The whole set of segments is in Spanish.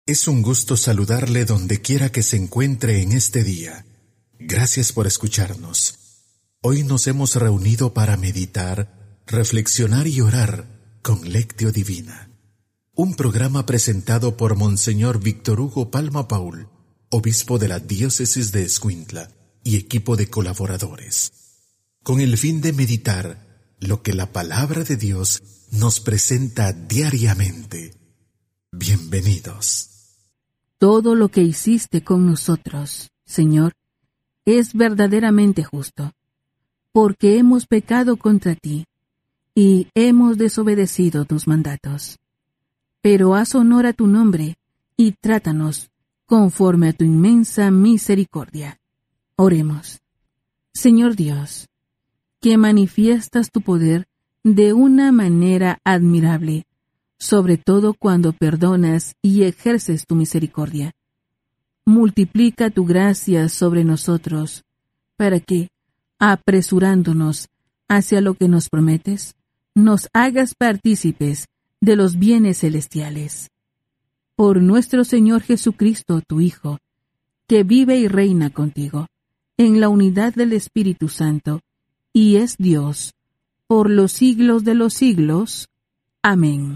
Es un gusto saludarle donde quiera que se encuentre en este día. Gracias por escucharnos. Hoy nos hemos reunido para meditar, reflexionar y orar con Lectio Divina. Un programa presentado por Monseñor Víctor Hugo Palma Paul, obispo de la diócesis de Escuintla, y equipo de colaboradores, con el fin de meditar lo que la palabra de Dios nos presenta diariamente. Bienvenidos. Todo lo que hiciste con nosotros, Señor, es verdaderamente justo, porque hemos pecado contra ti y hemos desobedecido tus mandatos. Pero haz honor a tu nombre y trátanos conforme a tu inmensa misericordia. Oremos. Señor Dios, que manifiestas tu poder de una manera admirable, sobre todo cuando perdonas y ejerces tu misericordia. Multiplica tu gracia sobre nosotros, para que, apresurándonos hacia lo que nos prometes, nos hagas partícipes de los bienes celestiales. Por nuestro Señor Jesucristo, tu Hijo, que vive y reina contigo, en la unidad del Espíritu Santo, y es Dios, por los siglos de los siglos. Amén.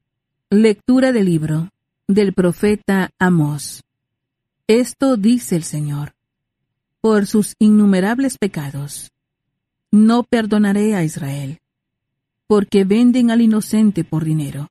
Lectura del libro del profeta Amós. Esto dice el Señor: por sus innumerables pecados, no perdonaré a Israel, porque venden al inocente por dinero,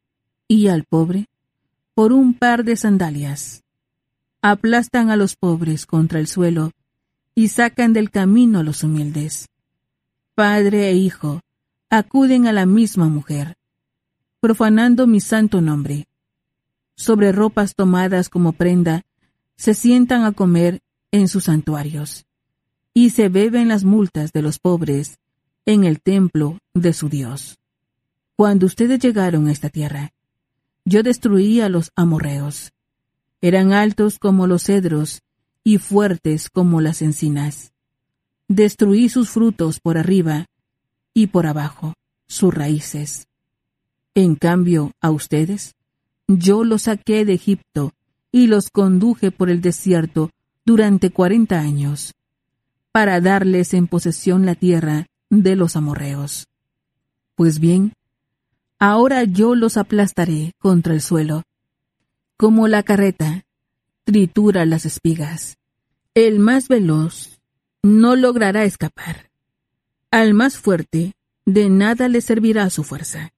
y al pobre por un par de sandalias. Aplastan a los pobres contra el suelo, y sacan del camino a los humildes. Padre e hijo acuden a la misma mujer, profanando mi santo nombre. Sobre ropas tomadas como prenda, se sientan a comer en sus santuarios, y se beben las multas de los pobres en el templo de su Dios. Cuando ustedes llegaron a esta tierra, yo destruí a los amorreos. Eran altos como los cedros y fuertes como las encinas. Destruí sus frutos por arriba y por abajo, sus raíces. En cambio, a ustedes, yo los saqué de Egipto y los conduje por el desierto durante 40 años, para darles en posesión la tierra de los amorreos. Pues bien, ahora yo los aplastaré contra el suelo, como la carreta tritura las espigas. El más veloz no logrará escapar. Al más fuerte, de nada le servirá su fuerza,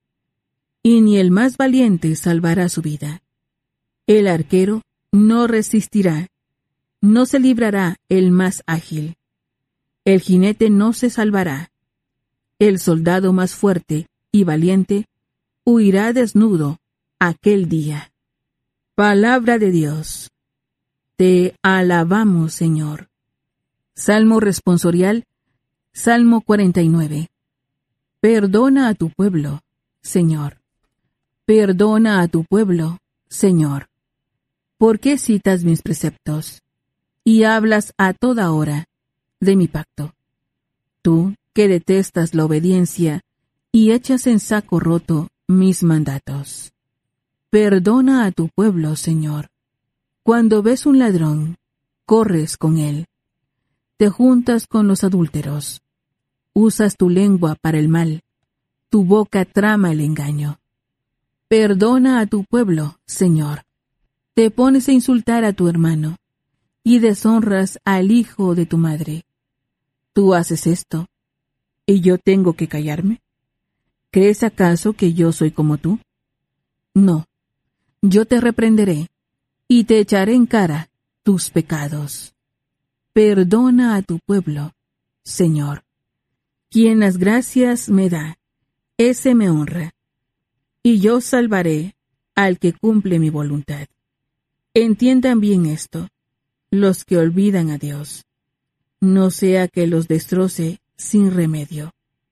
y ni el más valiente salvará su vida. El arquero no resistirá, no se librará el más ágil. El jinete no se salvará. El soldado más fuerte y valiente huirá desnudo aquel día. Palabra de Dios. Te alabamos, Señor. Salmo responsorial, Salmo 49. Perdona a tu pueblo, Señor. Perdona a tu pueblo, Señor. ¿Por qué citas mis preceptos y hablas a toda hora de mi pacto? Tú, que detestas la obediencia y echas en saco roto mis mandatos. Perdona a tu pueblo, Señor. Cuando ves un ladrón, corres con él. Te juntas con los adúlteros. Usas tu lengua para el mal. Tu boca trama el engaño. Perdona a tu pueblo, Señor. Te pones a insultar a tu hermano y deshonras al hijo de tu madre. ¿Tú haces esto y yo tengo que callarme? ¿Crees acaso que yo soy como tú? No, yo te reprenderé y te echaré en cara tus pecados. Perdona a tu pueblo, Señor. Quien las gracias me da, ese me honra, y yo salvaré al que cumple mi voluntad. Entiendan bien esto, los que olvidan a Dios, no sea que los destroce sin remedio.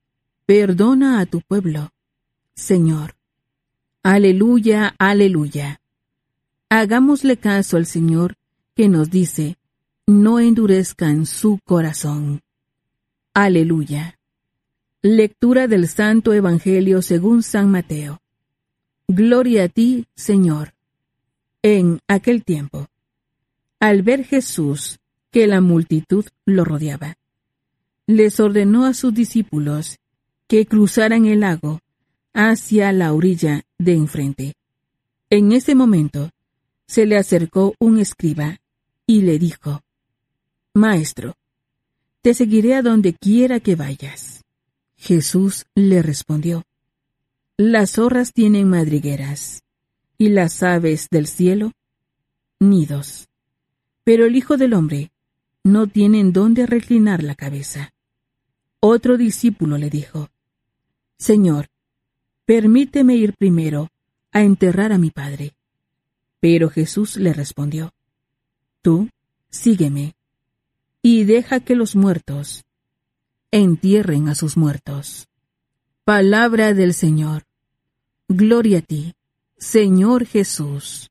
Perdona a tu pueblo, Señor. Aleluya, aleluya. Hagámosle caso al Señor, que nos dice: no endurezcan su corazón. Aleluya. Lectura del Santo Evangelio según San Mateo. Gloria a ti, Señor. En aquel tiempo, al ver Jesús que la multitud lo rodeaba, les ordenó a sus discípulos que cruzaran el lago hacia la orilla de enfrente. En ese momento, se le acercó un escriba y le dijo: Maestro, te seguiré a donde quiera que vayas. Jesús le respondió: Las zorras tienen madrigueras, y las aves del cielo nidos, pero el Hijo del Hombre no tiene en dónde reclinar la cabeza. Otro discípulo le dijo: Señor, permíteme ir primero a enterrar a mi padre. Pero Jesús le respondió: Tú sígueme, y deja que los muertos entierren a sus muertos. Palabra del Señor. Gloria a ti, Señor Jesús.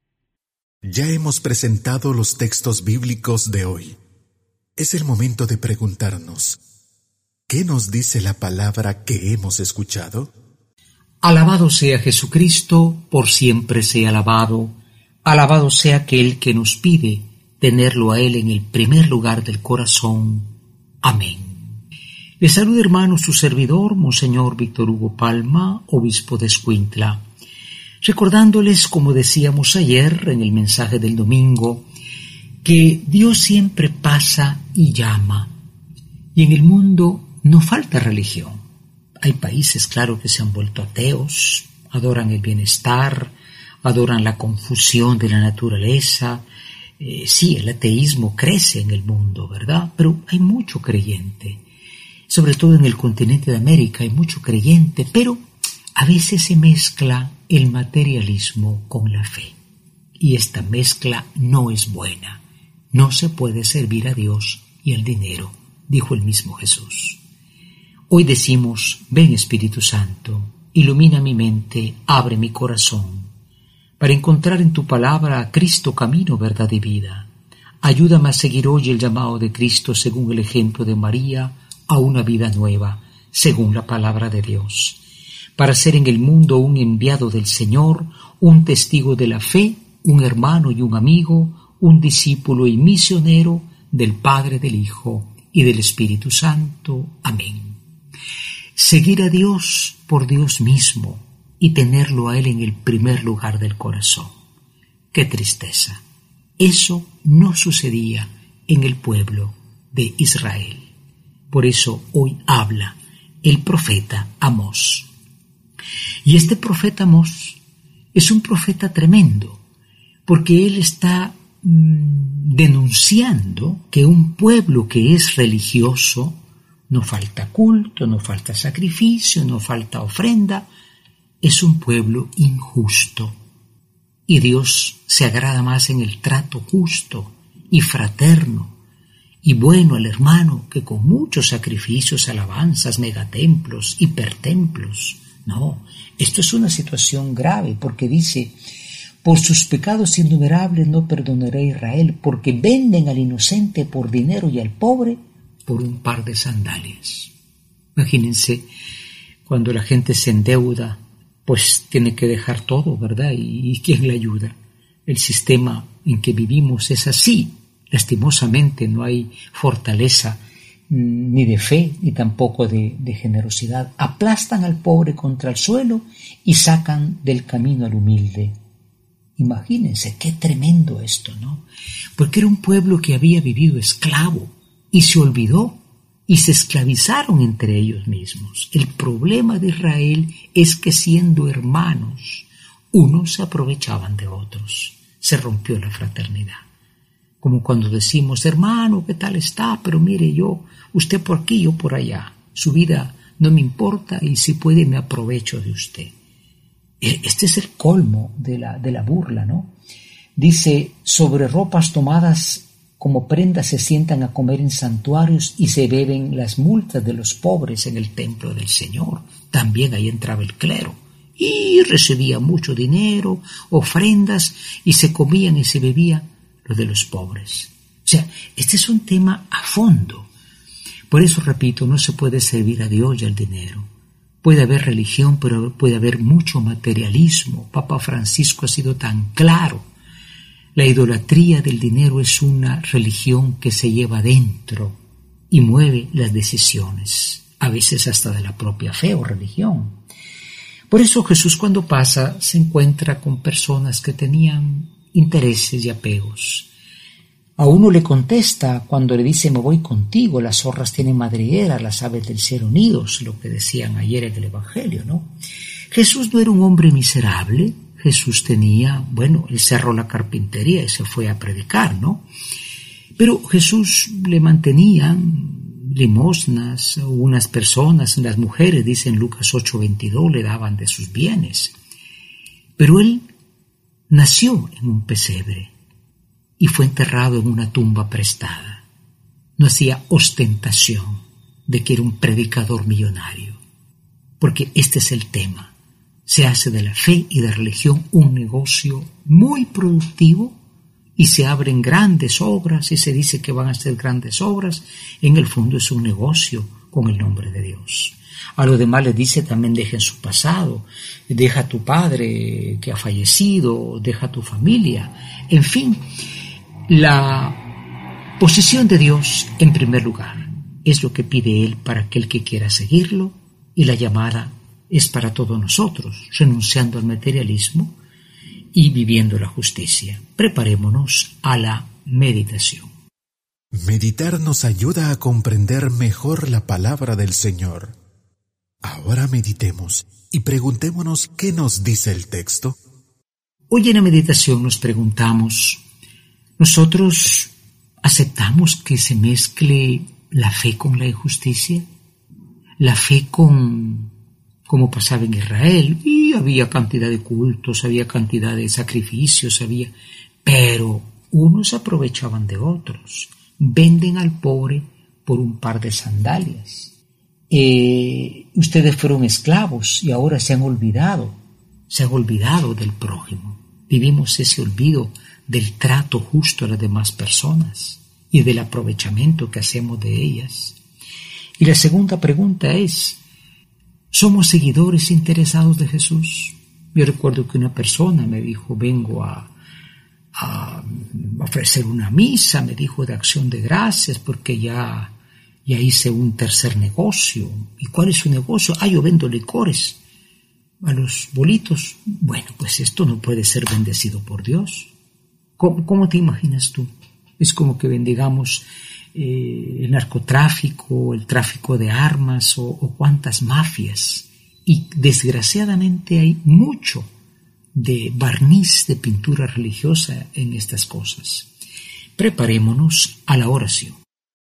Ya hemos presentado los textos bíblicos de hoy. Es el momento de preguntarnos: ¿qué nos dice la palabra que hemos escuchado? Alabado sea Jesucristo, por siempre sea alabado. Alabado sea aquel que nos pide tenerlo a Él en el primer lugar del corazón. Amén. Les saluda, hermano, su servidor, Monseñor Víctor Hugo Palma, obispo de Escuintla, recordándoles, como decíamos ayer en el mensaje del domingo, que Dios siempre pasa y llama, y en el mundo no falta religión. Hay países, claro, que se han vuelto ateos, adoran el bienestar, adoran la confusión de la naturaleza. Sí, el ateísmo crece en el mundo, ¿verdad? Pero hay mucho creyente. Sobre todo en el continente de América hay mucho creyente, pero a veces se mezcla el materialismo con la fe. Y esta mezcla no es buena. No se puede servir a Dios y al dinero, dijo el mismo Jesús. Hoy decimos: ven Espíritu Santo, ilumina mi mente, abre mi corazón, para encontrar en tu palabra a Cristo, camino, verdad y vida. Ayúdame a seguir hoy el llamado de Cristo según el ejemplo de María, a una vida nueva, según la palabra de Dios, para ser en el mundo un enviado del Señor, un testigo de la fe, un hermano y un amigo, un discípulo y misionero del Padre, del Hijo y del Espíritu Santo. Amén. Seguir a Dios por Dios mismo y tenerlo a Él en el primer lugar del corazón. ¡Qué tristeza! Eso no sucedía en el pueblo de Israel. Por eso hoy habla el profeta Amós. Y este profeta Amós es un profeta tremendo, porque él está denunciando que un pueblo que es religioso, no falta culto, no falta sacrificio, no falta ofrenda, es un pueblo injusto. Y Dios se agrada más en el trato justo y fraterno y bueno al hermano que con muchos sacrificios, alabanzas, megatemplos, hipertemplos. No, esto es una situación grave, porque dice: por sus pecados innumerables no perdonaré a Israel, porque venden al inocente por dinero y al pobre por un par de sandalias. Imagínense, cuando la gente se endeuda, pues tiene que dejar todo, ¿verdad? ¿Y quién le ayuda? El sistema en que vivimos es así. Lastimosamente no hay fortaleza ni de fe, ni tampoco de generosidad. Aplastan al pobre contra el suelo y sacan del camino al humilde. Imagínense, qué tremendo esto, ¿no? Porque era un pueblo que había vivido esclavo y se olvidó y se esclavizaron entre ellos mismos. El problema de Israel es que, siendo hermanos, unos se aprovechaban de otros. Se rompió la fraternidad. Como cuando decimos: hermano, ¿qué tal está? Pero mire, usted por aquí, yo por allá. Su vida no me importa y si puede me aprovecho de usted. Este es el colmo de la burla, ¿no? Dice: sobre ropas tomadas como prendas se sientan a comer en santuarios y se beben las multas de los pobres en el templo del Señor. También ahí entraba el clero y recibía mucho dinero, ofrendas, y se comían y se bebía lo de los pobres. O sea, este es un tema a fondo. Por eso, repito, no se puede servir a Dios y al dinero. Puede haber religión, pero puede haber mucho materialismo. Papa Francisco ha sido tan claro La idolatría del dinero es una religión que se lleva dentro y mueve las decisiones, a veces hasta de la propia fe o religión. Por eso Jesús, cuando pasa, se encuentra con personas que tenían intereses y apegos. A uno le contesta cuando le dice: me voy contigo, las zorras tienen madriguera, las aves del cielo nidos, lo que decían ayer en el Evangelio, ¿no? Jesús no era un hombre miserable. Jesús tenía, él cerró la carpintería y se fue a predicar, ¿no? Pero Jesús le mantenían limosnas, unas personas, las mujeres, dice en Lucas 8:22, le daban de sus bienes. Pero él nació en un pesebre y fue enterrado en una tumba prestada. No hacía ostentación de que era un predicador millonario, porque este es el tema. Se hace de la fe y de la religión un negocio muy productivo y se abren grandes obras y se dice que van a ser grandes obras. En el fondo es un negocio con el nombre de Dios. A los demás les dice también: dejen su pasado, deja a tu padre que ha fallecido, deja a tu familia. En fin, la posición de Dios en primer lugar es lo que pide Él para aquel que quiera seguirlo, y la llamada es para todos nosotros, renunciando al materialismo y viviendo la justicia. Preparémonos a la meditación. Meditar nos ayuda a comprender mejor la palabra del Señor. Ahora meditemos y preguntémonos qué nos dice el texto. Hoy en la meditación nos preguntamos: ¿nosotros aceptamos que se mezcle la fe con la injusticia? La fe como pasaba en Israel, y había cantidad de cultos, había cantidad de sacrificios, pero unos aprovechaban de otros. Venden al pobre por un par de sandalias. Ustedes fueron esclavos y ahora se han olvidado del prójimo. Vivimos ese olvido del trato justo a las demás personas y del aprovechamiento que hacemos de ellas. Y la segunda pregunta es: ¿somos seguidores interesados de Jesús? Yo recuerdo que una persona me dijo: vengo a ofrecer una misa, me dijo, de acción de gracias, porque ya hice un tercer negocio. ¿Y cuál es su negocio? Yo vendo licores a los bolitos. Bueno, pues esto no puede ser bendecido por Dios. ¿Cómo te imaginas tú? Es como que bendigamos el narcotráfico, el tráfico de armas o cuantas mafias. Y desgraciadamente hay mucho de barniz de pintura religiosa en estas cosas. Preparémonos a la oración.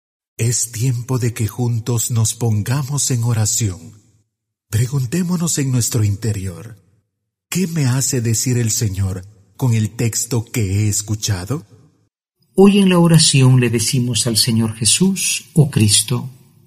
Es tiempo de que juntos nos pongamos en oración. Preguntémonos en nuestro interior: ¿qué me hace decir el Señor con el texto que he escuchado? Hoy en la oración le decimos al Señor Jesús: oh Cristo,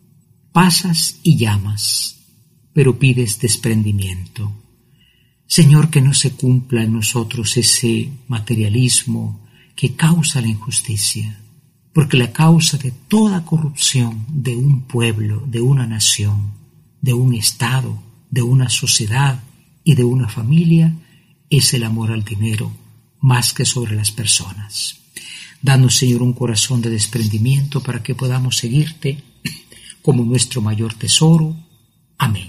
pasas y llamas, pero pides desprendimiento. Señor, que no se cumpla en nosotros ese materialismo que causa la injusticia, porque la causa de toda corrupción de un pueblo, de una nación, de un estado, de una sociedad y de una familia es el amor al dinero más que sobre las personas. Danos, Señor, un corazón de desprendimiento para que podamos seguirte como nuestro mayor tesoro. Amén.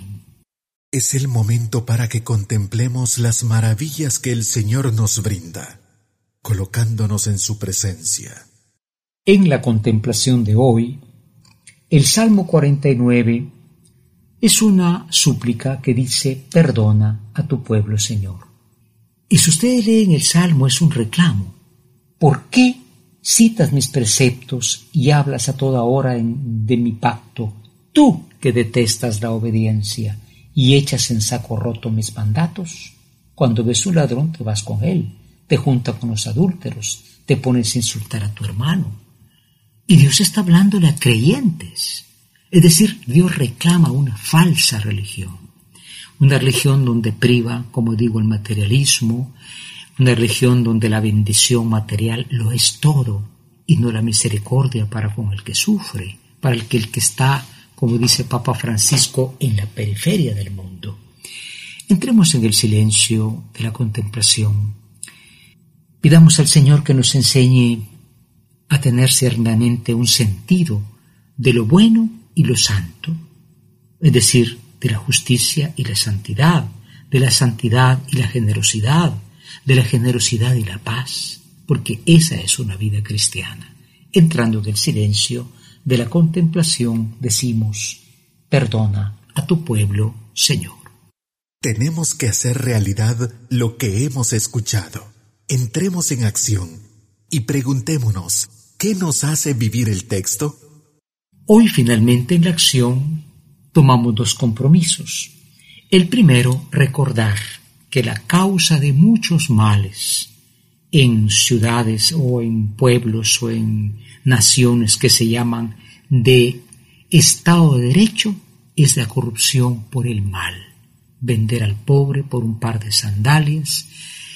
Es el momento para que contemplemos las maravillas que el Señor nos brinda, colocándonos en su presencia. En la contemplación de hoy, el Salmo 49 es una súplica que dice: perdona a tu pueblo, Señor. Y si ustedes leen el Salmo, es un reclamo. ¿Por qué citas mis preceptos y hablas a toda hora de mi pacto, tú que detestas la obediencia y echas en saco roto mis mandatos? Cuando ves un ladrón te vas con él, te juntas con los adúlteros, te pones a insultar a tu hermano. Y Dios está hablándole a creyentes. Es decir, Dios reclama una falsa religión. Una religión donde priva, como digo, el materialismo, una religión donde la bendición material lo es todo y no la misericordia para con el que sufre, para el que está, como dice Papa Francisco, en la periferia del mundo. Entremos en el silencio de la contemplación. Pidamos al Señor que nos enseñe a tener ciertamente un sentido de lo bueno y lo santo, es decir, de la justicia y la santidad, de la santidad y la generosidad, de la generosidad y la paz, porque esa es una vida cristiana. Entrando del silencio, de la contemplación, decimos: perdona a tu pueblo, Señor. Tenemos que hacer realidad lo que hemos escuchado. Entremos en acción y preguntémonos, ¿qué nos hace vivir el texto? Hoy finalmente en la acción tomamos 2 compromisos. El primero, recordar que la causa de muchos males en ciudades o en pueblos o en naciones que se llaman de Estado de Derecho es la corrupción por el mal. Vender al pobre por un par de sandalias,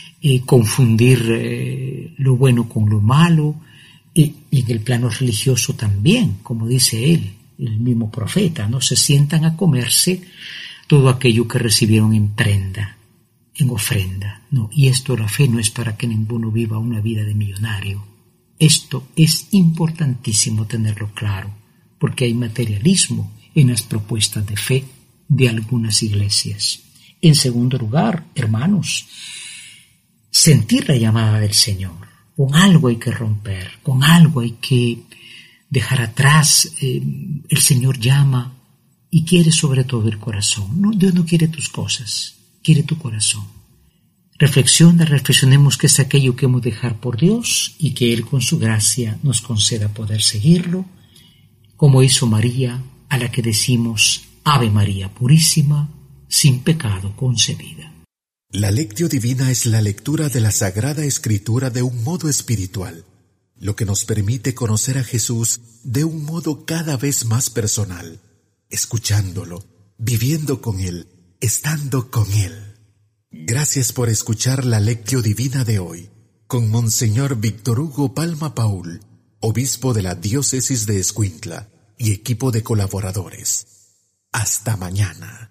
confundir lo bueno con lo malo, y en el plano religioso también, como dice él, el mismo profeta, ¿no? Se sientan a comerse todo aquello que recibieron en prenda, en ofrenda, ¿no? Y esto, la fe no es para que ninguno viva una vida de millonario. Esto es importantísimo tenerlo claro, porque hay materialismo en las propuestas de fe de algunas iglesias. En segundo lugar, hermanos, sentir la llamada del Señor. Con algo hay que romper, con algo hay que dejar atrás. El Señor llama y quiere sobre todo el corazón. No, Dios no quiere tus cosas, quiere tu corazón. Reflexionemos qué es aquello que hemos de dejar por Dios y que Él con su gracia nos conceda poder seguirlo, como hizo María, a la que decimos: Ave María Purísima, sin pecado concebida. La Lectio Divina es la lectura de la Sagrada Escritura de un modo espiritual, lo que nos permite conocer a Jesús de un modo cada vez más personal, escuchándolo, viviendo con Él, estando con Él. Gracias por escuchar la Lectio Divina de hoy, con Monseñor Víctor Hugo Palma Paul, obispo de la Diócesis de Escuintla y equipo de colaboradores. Hasta mañana.